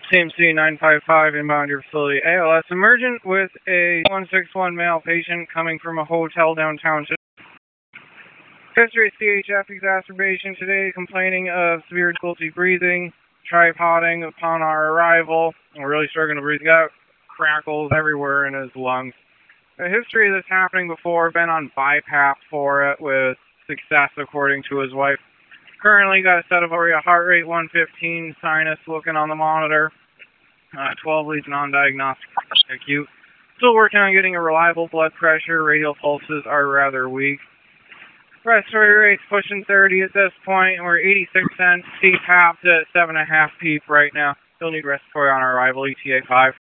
CMC 955 inbound your facility. ALS emergent with a 161 male patient coming from a hotel downtown. History CHF exacerbation today, complaining of severe difficulty breathing, tripoding upon our arrival. We're really struggling to breathe. He got crackles everywhere in his lungs. A history of this happening before, been on BiPAP for it with success according to his wife. Currently got a set of heart rate 115, sinus looking on the monitor, 12 leads non-diagnostic acute. Still working on getting a reliable blood pressure. Radial pulses are rather weak. Respiratory rate's pushing 30 at this point, and we're 86 cents. CPAP at 7.5 PEEP right now. Still need respiratory on our arrival, ETA 5.